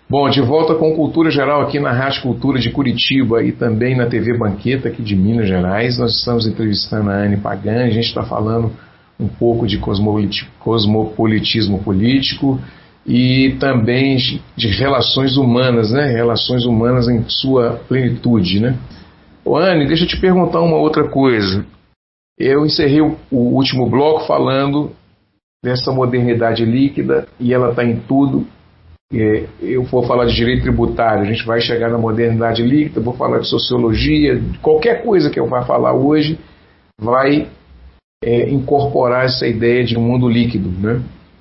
Bom, de volta com Cultura Geral aqui na Rádio Cultura de Curitiba e também na TV Banqueta aqui de Minas Gerais. Nós estamos entrevistando a Anne Pagan, a gente está falando um pouco de cosmopolitismo político e também de relações humanas, né? Relações humanas em sua plenitude, né? Ô, Anne, deixa eu te perguntar uma outra coisa. Eu encerrei o último bloco falando dessa modernidade líquida e ela está em tudo. Eu vou falar de direito tributário, a gente vai chegar na modernidade líquida, vou falar de sociologia, qualquer coisa que eu vá falar hoje vai incorporar essa ideia de um mundo líquido, né?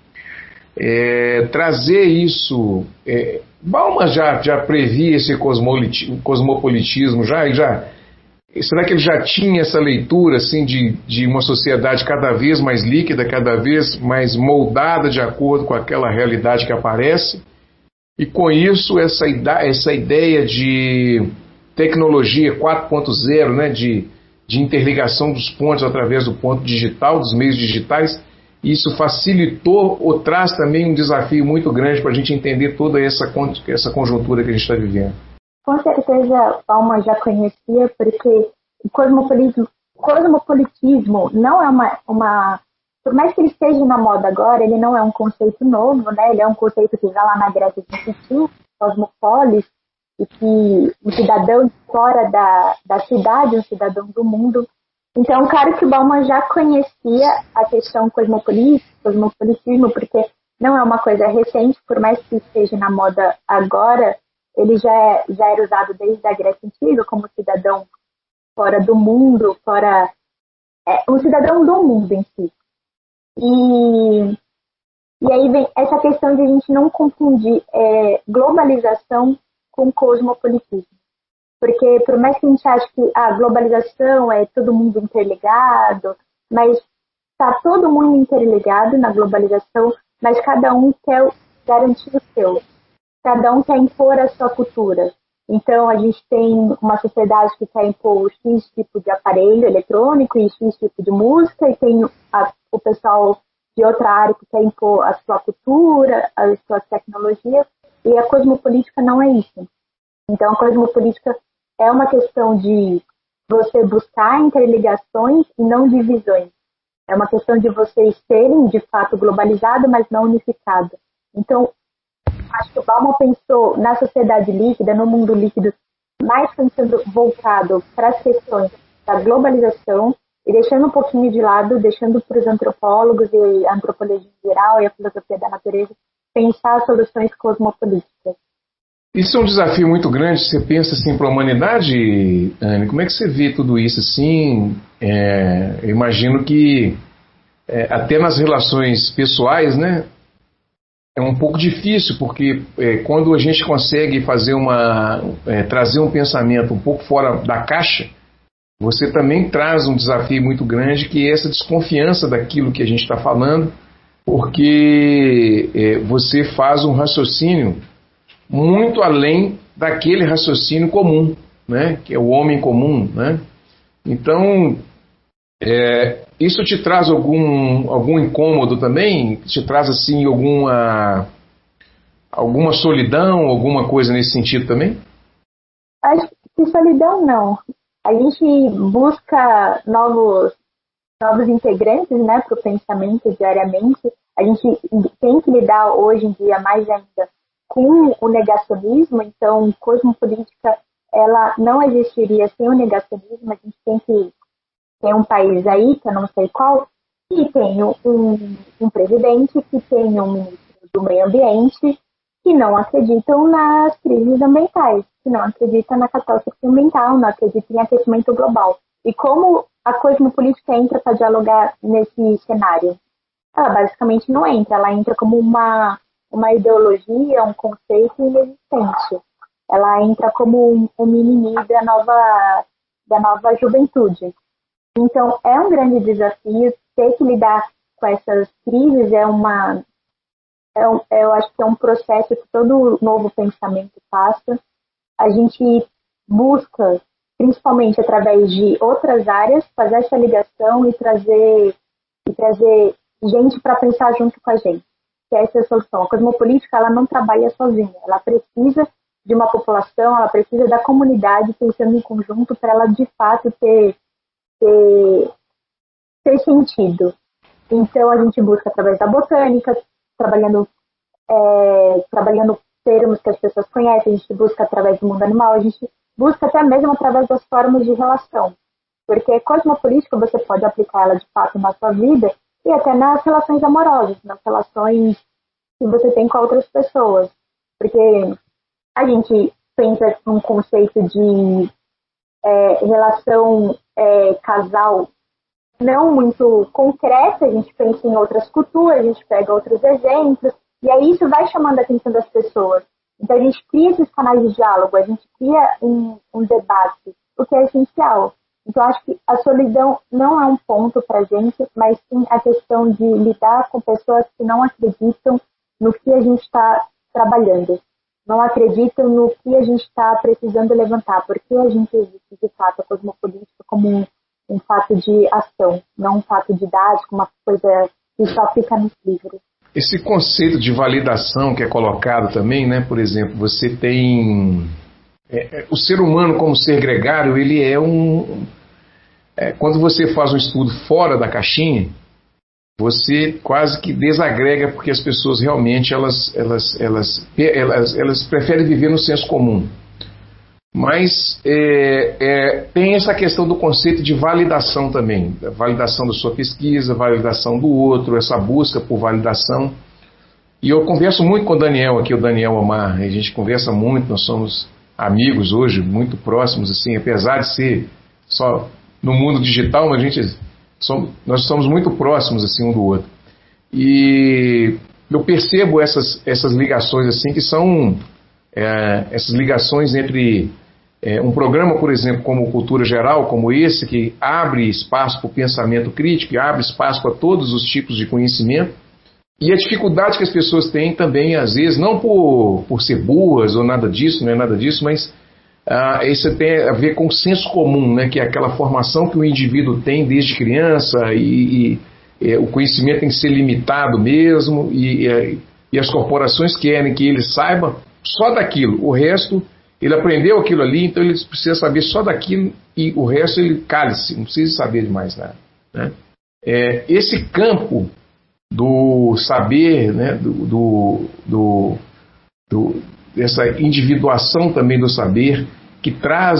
Trazer isso, Bauman já previa esse cosmopolitismo, será que ele já tinha essa leitura assim, de uma sociedade cada vez mais líquida, cada vez mais moldada de acordo com aquela realidade que aparece? E com isso, essa ideia de tecnologia 4.0, né, de interligação dos pontos através do ponto digital, dos meios digitais, isso facilitou ou traz também um desafio muito grande para a gente entender toda essa conjuntura que a gente está vivendo. Com certeza, Bauman já conhecia, porque o cosmopolitismo não é uma. Por mais que ele esteja na moda agora, ele não é um conceito novo, né? Ele é um conceito que já lá na Grécia existiu, cosmopolis, e que o cidadão fora da cidade, um cidadão do mundo. Então, claro que o Bauman já conhecia a questão cosmopolitismo, porque não é uma coisa recente, por mais que esteja na moda agora, ele já era usado desde a Grécia Antiga como cidadão fora do mundo, um cidadão do mundo em si. E aí vem essa questão de a gente não confundir globalização com cosmopolitismo. Porque por mais que a gente ache que a globalização é todo mundo interligado, mas está todo mundo interligado na globalização, mas cada um quer garantir o seu. Cada um quer impor a sua cultura. Então, a gente tem uma sociedade que quer impor X tipo de aparelho eletrônico e X tipo de música, e tem o pessoal de outra área que quer impor a sua cultura, as suas tecnologias, e a cosmopolítica não é isso. Então, a cosmopolítica é uma questão de você buscar interligações e não divisões. É uma questão de vocês serem, de fato, globalizados, mas não unificados. Então, acho que o Bauman pensou na sociedade líquida, no mundo líquido, mais pensando voltado para as questões da globalização e deixando um pouquinho de lado, deixando para os antropólogos e a antropologia em geral e a filosofia da natureza pensar soluções cosmopolíticas. Isso é um desafio muito grande. Você pensa assim para a humanidade, Anne, como é que você vê tudo isso assim? Eu imagino que até nas relações pessoais, né? É um pouco difícil, porque quando a gente consegue fazer trazer um pensamento um pouco fora da caixa, você também traz um desafio muito grande, que é essa desconfiança daquilo que a gente está falando, porque você faz um raciocínio muito além daquele raciocínio comum, né, que é o homem comum, né? Então, isso te traz algum incômodo também? Te traz assim alguma solidão, alguma coisa nesse sentido também? Acho que solidão não. A gente busca novos integrantes, né, para o pensamento diariamente. A gente tem que lidar hoje em dia mais ainda com o negacionismo. Então, cosmopolítica ela não existiria sem o negacionismo. A gente tem um país aí, que eu não sei qual, que tem um presidente, que tem um ministro do meio ambiente, que não acreditam nas crises ambientais, que não acreditam na catástrofe ambiental, não acreditam em aquecimento global. E como a cosmopolítica entra para dialogar nesse cenário? Ela basicamente não entra, ela entra como uma ideologia, um conceito inexistente. Ela entra como um mimimi da nova juventude. Então, é um grande desafio ter que lidar com essas crises, eu acho que é um processo que todo novo pensamento passa. A gente busca, principalmente através de outras áreas, fazer essa ligação e trazer gente para pensar junto com a gente. que essa é a solução. A cosmopolítica, ela não trabalha sozinha, ela precisa de uma população, ela precisa da comunidade pensando em conjunto para ela, de fato, ter sentido. Então, a gente busca através da botânica, trabalhando termos que as pessoas conhecem, a gente busca através do mundo animal, a gente busca até mesmo através das formas de relação. Porque cosmopolítica você pode aplicar ela de fato na sua vida e até nas relações amorosas, nas relações que você tem com outras pessoas. Porque a gente pensa num conceito de relação casal não muito concreta, a gente pensa em outras culturas, a gente pega outros exemplos, e aí isso vai chamando a atenção das pessoas. Então a gente cria esses canais de diálogo, a gente cria um debate, o que é essencial. Então acho que a solidão não é um ponto para a gente, mas sim a questão de lidar com pessoas que não acreditam no que a gente está trabalhando, não acreditam no que a gente está precisando levantar, porque a gente existe de fato a cosmopolítica como um fato de ação, não um fato didático, uma coisa que só fica nos livros. Esse conceito de validação que é colocado também, né? Por exemplo, você tem o ser humano como ser gregário, ele quando você faz um estudo fora da caixinha, você quase que desagrega, porque as pessoas realmente elas preferem viver no senso comum. Mas tem essa questão do conceito de validação também, a validação da sua pesquisa, validação do outro, essa busca por validação. E eu converso muito com o Daniel aqui, o Daniel Omar, a gente conversa muito, nós somos amigos hoje, muito próximos, assim, apesar de ser só no mundo digital, mas nós somos muito próximos assim, um do outro. E eu percebo essas ligações assim, que são essas ligações entre um programa, por exemplo, como Cultura Geral, como esse, que abre espaço para o pensamento crítico, e abre espaço para todos os tipos de conhecimento, e a dificuldade que as pessoas têm também, às vezes, não por ser boas ou nada disso, não é nada disso, mas isso tem a ver com o senso comum, né, que é aquela formação que o indivíduo tem desde criança, e o conhecimento tem que ser limitado mesmo, e as corporações querem que ele saiba só daquilo, o resto, ele aprendeu aquilo ali, então ele precisa saber só daquilo, e o resto ele cale-se, não precisa saber de mais nada, né? Esse campo do saber, né, essa individuação também do saber, que traz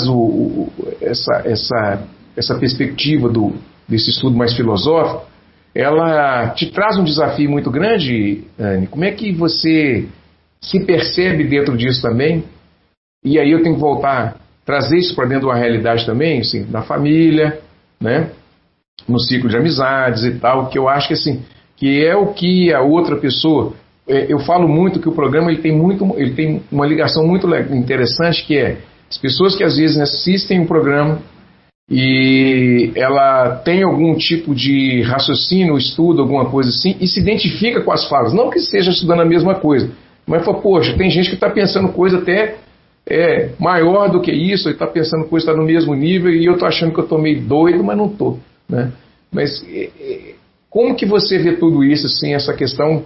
essa perspectiva desse estudo mais filosófico, ela te traz um desafio muito grande, Anne. Como é que você se percebe dentro disso também? E aí eu tenho que voltar, trazer isso para dentro de uma realidade também, assim, na família, né, no ciclo de amizades e tal, que eu acho que assim, que é o que a outra pessoa... Eu falo muito que o programa ele tem uma ligação muito interessante, que é as pessoas que às vezes assistem o programa e ela tem algum tipo de raciocínio, estudo, alguma coisa assim, e se identifica com as falas. Não que esteja estudando a mesma coisa, mas fala, poxa, tem gente que está pensando coisa até maior do que isso, e está pensando coisa que está no mesmo nível, e eu estou achando que eu estou meio doido, mas não estou, né? Mas como que você vê tudo isso, assim, essa questão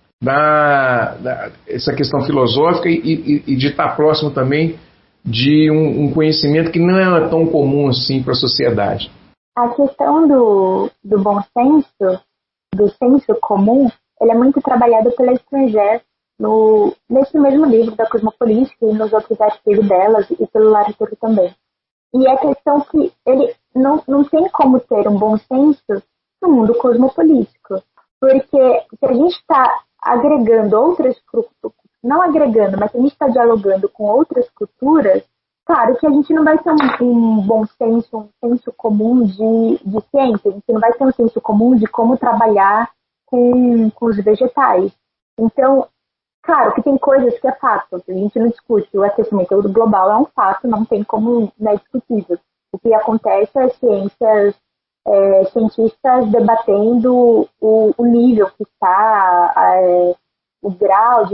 essa questão filosófica e de estar próximo também de um conhecimento que não é tão comum assim para a sociedade? A questão do bom senso, do senso comum, ele é muito trabalhado pela Stranger nesse mesmo livro da Cosmopolítica e nos outros artigos delas e pelo Latour também. E a questão que ele não tem como ter um bom senso no mundo cosmopolítico, porque se a gente está agregando outras culturas, não agregando, mas se a gente está dialogando com outras culturas, claro que a gente não vai ter um bom senso, um senso comum de ciência, a gente não vai ter um senso comum de como trabalhar com os vegetais. Então, claro que tem coisas que é fato, a gente não discute, o aquecimento global é um fato, não tem como, não é discutível. O que acontece é cientistas debatendo o nível que está, o grau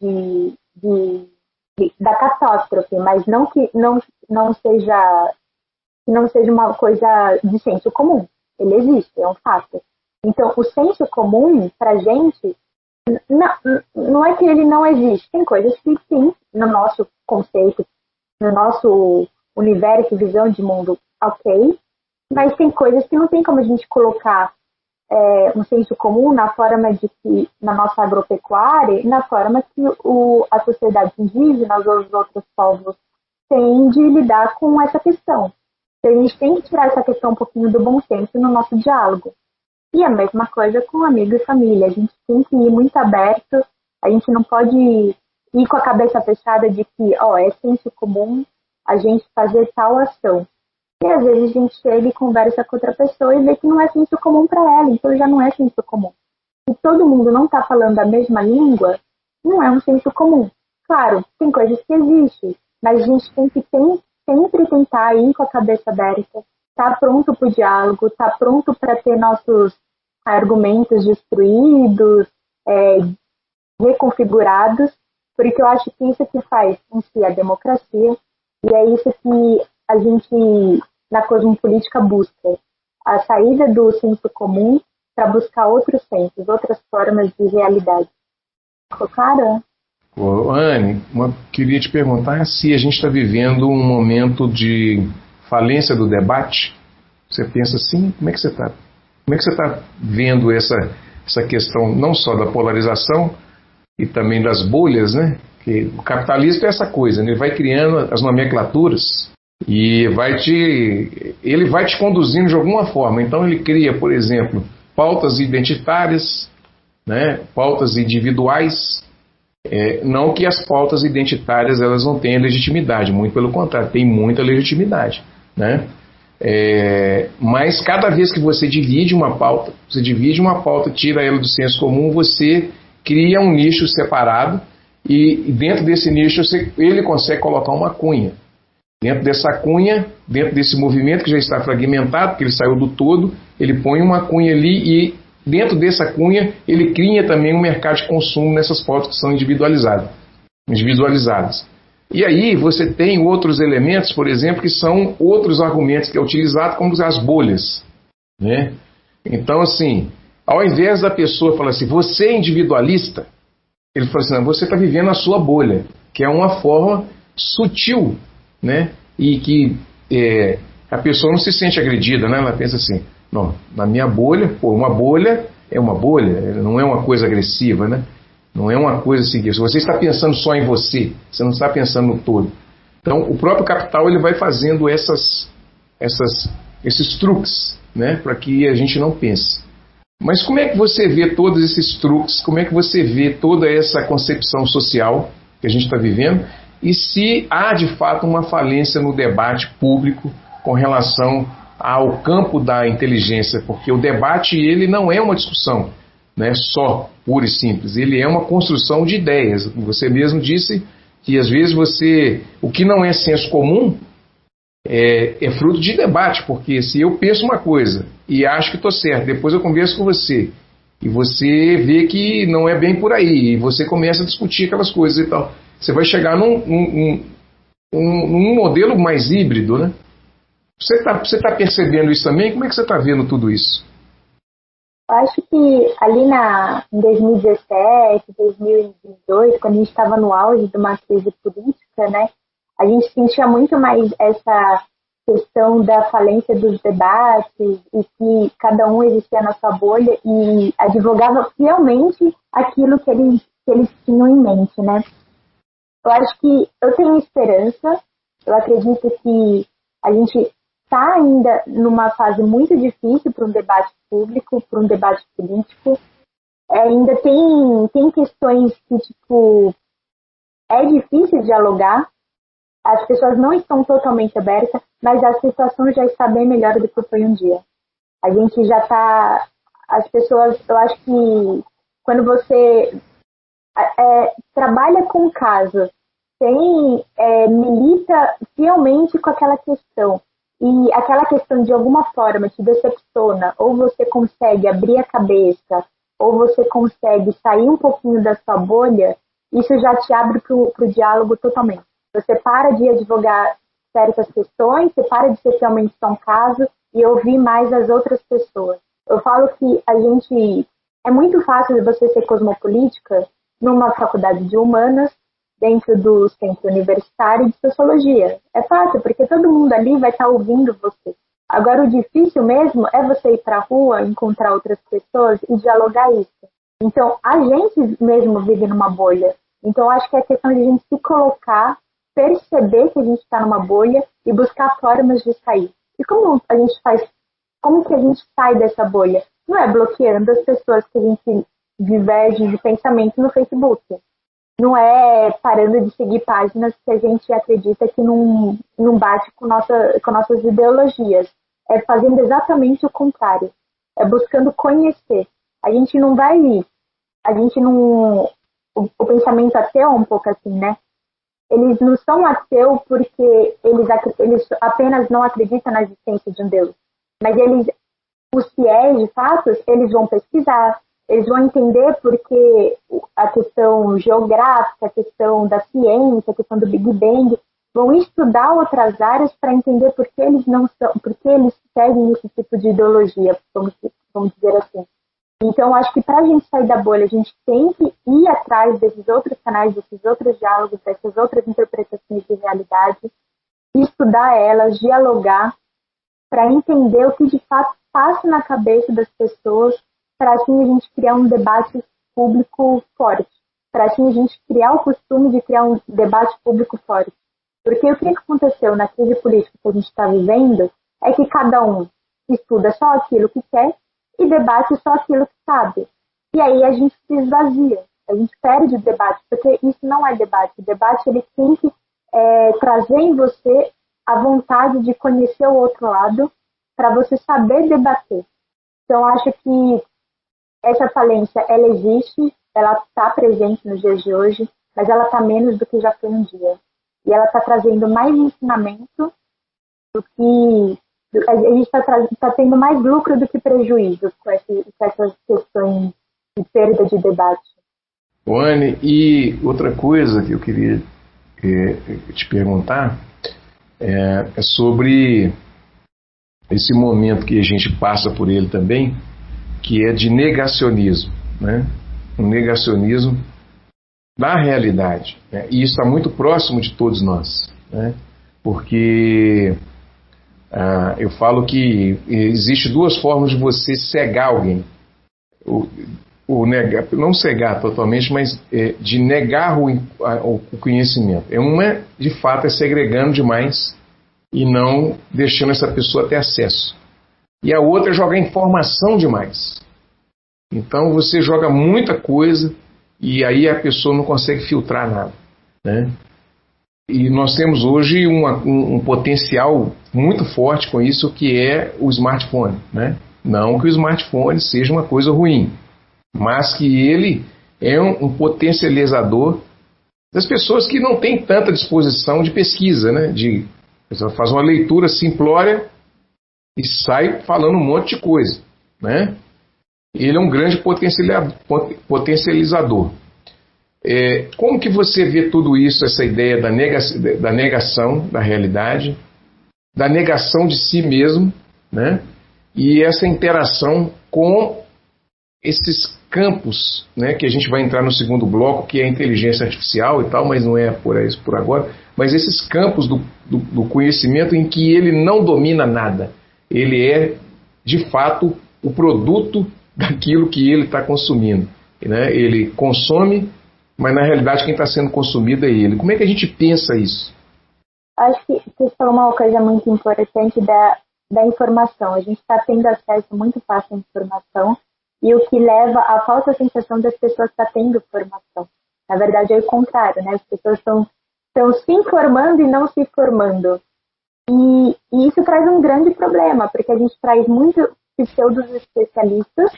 da catástrofe, mas não que não seja uma coisa de senso comum. Ele existe, é um fato. Então, o senso comum, para a gente, Não, não é que ele não existe. Tem coisas que sim, no nosso conceito, no nosso universo, visão de mundo, ok. Mas tem coisas que não tem como a gente colocar um senso comum na forma de que, na nossa agropecuária, e na forma que a sociedade indígena, os outros povos, têm de lidar com essa questão. Então, a gente tem que tirar essa questão um pouquinho do bom senso no nosso diálogo. E a mesma coisa com amigo e família. A gente tem que ir muito aberto, a gente não pode ir com a cabeça fechada de que, é senso comum a gente fazer tal ação. E às vezes a gente chega e conversa com outra pessoa e vê que não é senso comum para ela, então já não é senso comum. Se todo mundo não está falando a mesma língua, não é um senso comum. Claro, tem coisas que existem, mas a gente tem que sempre tentar ir com a cabeça aberta, estar pronto para o diálogo, estar pronto para ter nossos argumentos destruídos, reconfigurados, porque eu acho que isso que faz em si a democracia, e é isso que a gente, na cosmopolítica, busca. A saída do senso comum para buscar outros sensos, outras formas de realidade. Claro? Anne, queria te perguntar se a gente está vivendo um momento de falência do debate. Você pensa assim? Como é que você está vendo essa questão não só da polarização e também das bolhas, né? Que o capitalismo é essa coisa, né? Ele vai criando as nomenclaturas e ele vai te conduzindo de alguma forma. Então ele cria, por exemplo, pautas identitárias, né? Pautas individuais. Não que as pautas identitárias elas não tenham legitimidade, muito pelo contrário, tem muita legitimidade, né? Mas cada vez que você divide uma pauta, tira ela do senso comum, você cria um nicho separado e dentro desse nicho ele consegue colocar uma cunha. Dentro dessa cunha, dentro desse movimento que já está fragmentado, porque ele saiu do todo, ele põe uma cunha ali e dentro dessa cunha ele cria também um mercado de consumo nessas pautas que são individualizadas. E aí você tem outros elementos, por exemplo, que são outros argumentos que é utilizado como as bolhas, né? Então, assim, ao invés da pessoa falar assim, você é individualista, ele fala assim, não, você está vivendo a sua bolha, que é uma forma sutil, né? E que a pessoa não se sente agredida, né? Ela pensa assim, não, na minha bolha, uma bolha é uma bolha, não é uma coisa agressiva, né? Não é uma coisa assim, se você está pensando só em você não está pensando no todo. Então, o próprio capital ele vai fazendo esses truques, né, para que a gente não pense. Mas como é que você vê todos esses truques, como é que você vê toda essa concepção social que a gente está vivendo e se há de fato uma falência no debate público com relação ao campo da inteligência, porque o debate ele não é uma discussão, né, só pura e simples, ele é uma construção de ideias. Você mesmo disse que às vezes o que não é senso comum é fruto de debate, porque se eu penso uma coisa e acho que estou certo, depois eu converso com você e você vê que não é bem por aí e você começa a discutir aquelas coisas e tal, você vai chegar num modelo mais híbrido, né? Você tá percebendo isso também? Como é que você está vendo tudo isso? Eu acho que ali em 2017, 2018, quando a gente estava no auge de uma crise política, né, a gente sentia muito mais essa questão da falência dos debates e que cada um existia na sua bolha e advogava fielmente aquilo que eles tinham em mente, né? Eu acho que eu tenho esperança, eu acredito que a gente está ainda numa fase muito difícil para um debate público, para um debate político. Ainda tem questões que, é difícil dialogar, as pessoas não estão totalmente abertas, mas a situação já está bem melhor do que foi um dia. A gente já está... As pessoas, eu acho que quando você trabalha com casos, milita fielmente com aquela questão, e aquela questão de alguma forma te decepciona, ou você consegue abrir a cabeça, ou você consegue sair um pouquinho da sua bolha, isso já te abre para o diálogo totalmente. Você para de advogar certas questões, você para de ser realmente só um caso e ouvir mais as outras pessoas. Eu falo que a gente É muito fácil você ser cosmopolítica numa faculdade de humanas, dentro do centro universitário de sociologia. É fácil, porque todo mundo ali vai estar ouvindo você. Agora, o difícil mesmo é você ir para a rua, encontrar outras pessoas e dialogar isso. Então, a gente mesmo vive numa bolha. Então, acho que é questão de a gente se colocar, perceber que a gente está numa bolha e buscar formas de sair. E como a gente faz? Como que a gente sai dessa bolha? Não é bloqueando as pessoas que a gente diverge de pensamento no Facebook. Não é parando de seguir páginas que a gente acredita que não bate com nossas ideologias. É fazendo exatamente o contrário. É buscando conhecer. A gente não vai... O pensamento ateu é um pouco assim, né? Eles não são ateus porque eles apenas não acreditam na existência de um Deus. Mas os fiéis de fato, eles vão pesquisar, eles vão entender porque a questão geográfica, a questão da ciência, a questão do Big Bang, vão estudar outras áreas para entender por que eles não são, por que eles seguem esse tipo de ideologia, vamos dizer assim. Então, acho que para a gente sair da bolha, a gente tem que ir atrás desses outros canais, desses outros diálogos, dessas outras interpretações de realidade, estudar elas, dialogar, para entender o que de fato passa na cabeça das pessoas, para assim a gente criar um debate público forte, para assim a gente criar o costume de criar um debate público forte. Porque o que aconteceu na crise política que a gente está vivendo é que cada um estuda só aquilo que quer e debate só aquilo que sabe. E aí a gente se esvazia, a gente perde o debate, porque isso não é debate. O debate ele tem que trazer em você a vontade de conhecer o outro lado para você saber debater. Então, acho que essa falência, ela existe, ela está presente nos dias de hoje, mas ela está menos do que já foi um dia. E ela está trazendo mais ensinamento do que... A gente está tendo mais lucro do que prejuízo com essas questões de perda de debate. Anne, e outra coisa que eu queria te perguntar é sobre esse momento que a gente passa por ele também, que é de negacionismo, né? Um negacionismo da realidade, né? E isso está muito próximo de todos nós, né? Porque eu falo que existe duas formas de você cegar alguém. Não cegar totalmente, mas de negar o conhecimento. Uma, de fato, é segregando demais e não deixando essa pessoa ter acesso. E a outra é jogar informação demais. Então você joga muita coisa e aí a pessoa não consegue filtrar nada, né? E nós temos hoje um potencial muito forte com isso, que é o smartphone, né? Não que o smartphone seja uma coisa ruim, mas que ele é um potencializador das pessoas que não têm tanta disposição de pesquisa, né? A pessoa faz uma leitura simplória e sai falando um monte de coisa, né? Ele é um grande potencializador. Como que você vê tudo isso, essa ideia da negação da realidade, da negação de si mesmo, né? E essa interação com esses campos, né, que a gente vai entrar no segundo bloco, que é a inteligência artificial e tal, mas não é por agora, mas esses campos do conhecimento em que ele não domina nada. Ele é, de fato, o produto daquilo que ele está consumindo, né? Ele consome, mas na realidade quem está sendo consumido é ele. Como é que a gente pensa isso? Acho que você falou uma coisa muito importante da informação. A gente está tendo acesso muito fácil à informação, e o que leva à falsa sensação das pessoas estar tendo informação. Na verdade é o contrário, né? As pessoas estão se informando e não se formando. E isso traz um grande problema, porque a gente traz muitos pseudos especialistas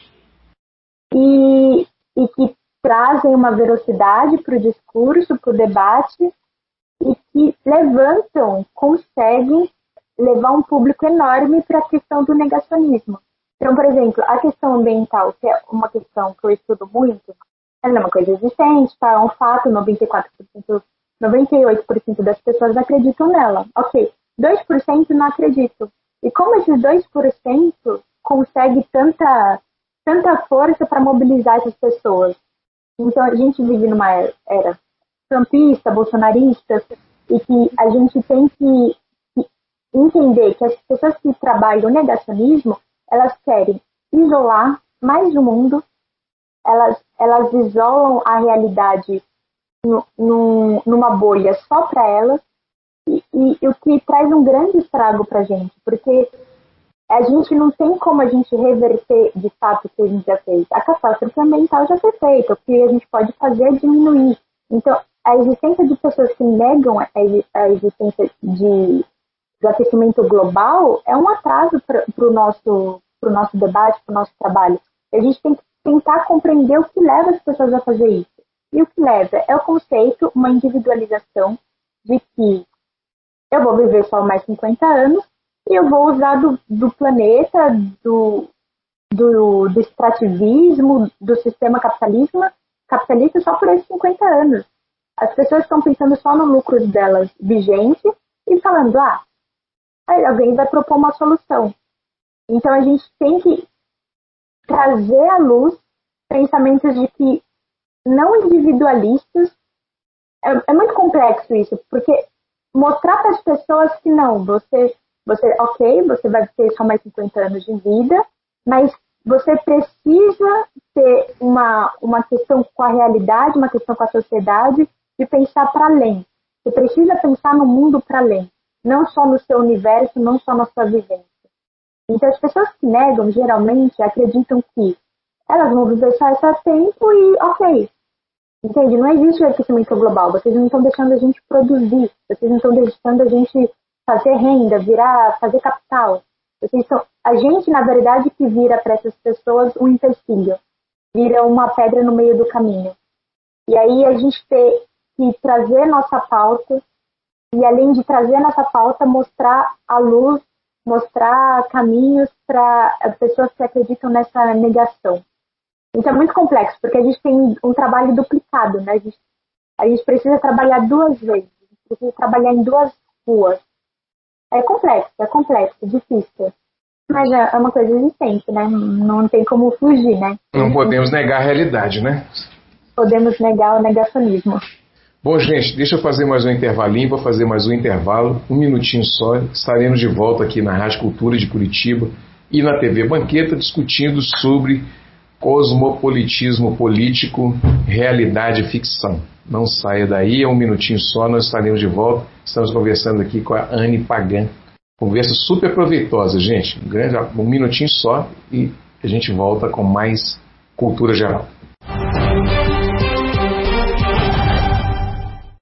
e que trazem uma velocidade para o discurso, para o debate, e que conseguem levar um público enorme para a questão do negacionismo. Então, por exemplo, a questão ambiental, que é uma questão que eu estudo muito, ela é uma coisa existente, tá? É um fato, 98% das pessoas acreditam nela. Ok, 2% não acreditam. E como esses 2% conseguem tanta tanta força para mobilizar essas pessoas. Então, a gente vive numa era trumpista, bolsonarista, e que a gente tem que entender que as pessoas que trabalham o negacionismo, elas querem isolar mais o mundo, elas isolam a realidade numa bolha só para elas, e o que traz um grande estrago para a gente, porque a gente não tem como a gente reverter de fato o que a gente já fez. A catástrofe ambiental já foi feita, o que a gente pode fazer é diminuir. Então, a existência de pessoas que negam a existência do aquecimento global é um atraso para o nosso debate, para o nosso trabalho. A gente tem que tentar compreender o que leva as pessoas a fazer isso. E o que leva é o conceito, uma individualização de que eu vou viver só mais 50 anos e eu vou usar do planeta, do extrativismo, do sistema capitalista só por esses 50 anos. As pessoas estão pensando só no lucro delas vigente e falando, alguém vai propor uma solução. Então a gente tem que trazer à luz pensamentos de que não individualistas. É muito complexo isso, porque mostrar para as pessoas que não, você vai ter só mais 50 anos de vida, mas você precisa ter uma questão com a realidade, uma questão com a sociedade, de pensar para além. Você precisa pensar no mundo para além, não só no seu universo, não só na sua vivência. Então as pessoas que negam, geralmente, acreditam que elas vão viver só esse tempo e ok. Entende? Não existe o aquecimento global. Vocês não estão deixando a gente produzir. Vocês não estão deixando a gente fazer renda, fazer capital. A gente, na verdade, que vira para essas pessoas um empecilho. Vira uma pedra no meio do caminho. E aí a gente tem que trazer nossa pauta e, além de trazer nossa pauta, mostrar a luz, mostrar caminhos para as pessoas que acreditam nessa negação. Então é muito complexo, porque a gente tem um trabalho duplicado, né? A gente precisa trabalhar duas vezes, a gente precisa trabalhar em duas ruas. É complexo, difícil. Mas é uma coisa existente, né? Não tem como fugir, né? Não podemos negar a realidade, né? Podemos negar o negacionismo. Bom, gente, deixa eu fazer mais um intervalinho, vou fazer mais um intervalo, um minutinho só. Estaremos de volta aqui na Rádio Cultura de Curitiba e na TV Banqueta discutindo sobre cosmopolitismo político, realidade e ficção. Não saia daí, é um minutinho só, nós estaremos de volta. Estamos conversando aqui com a Anne Pagan. Conversa super proveitosa, gente. Um minutinho só e a gente volta com mais cultura geral.